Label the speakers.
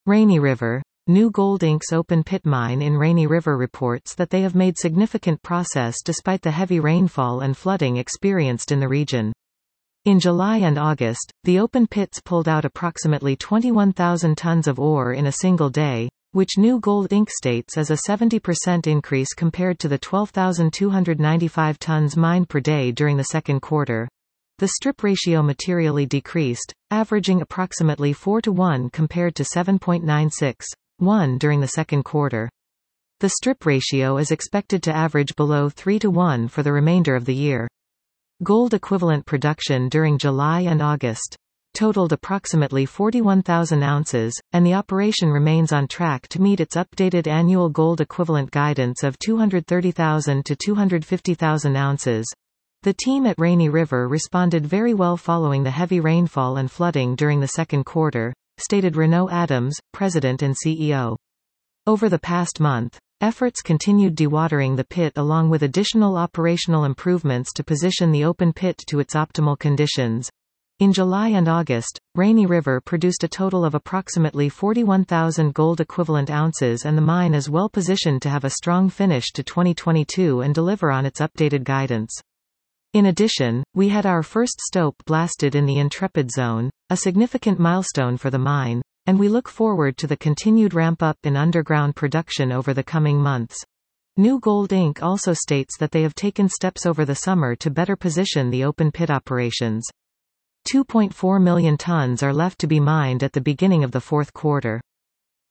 Speaker 1: Rainy River. New Gold Inc.'s open pit mine in Rainy River reports that they have made significant progress despite the heavy rainfall and flooding experienced in the region. In July and August, the open pits pulled out approximately 21,000 tons of ore in a single day, which New Gold Inc. states is a 70% increase compared to the 12,295 tons mined per day during the second quarter. The strip ratio materially decreased, averaging approximately 4:1 compared to 7.96:1 during the second quarter. The strip ratio is expected to average below 3:1 for the remainder of the year. Gold equivalent production during July and August totaled approximately 41,000 ounces, and the operation remains on track to meet its updated annual gold equivalent guidance of 230,000 to 250,000 ounces. The team at Rainy River responded very well following the heavy rainfall and flooding during the second quarter, stated Renaud Adams, president and CEO. Over the past month, efforts continued dewatering the pit along with additional operational improvements to position the open pit to its optimal conditions. In July and August, Rainy River produced a total of approximately 41,000 gold equivalent ounces, and the mine is well positioned to have a strong finish to 2022 and deliver on its updated guidance. In addition, we had our first stope blasted in the Intrepid zone, a significant milestone for the mine, and we look forward to the continued ramp-up in underground production over the coming months. New Gold Inc. also states that they have taken steps over the summer to better position the open pit operations. 2.4 million tons are left to be mined at the beginning of the fourth quarter.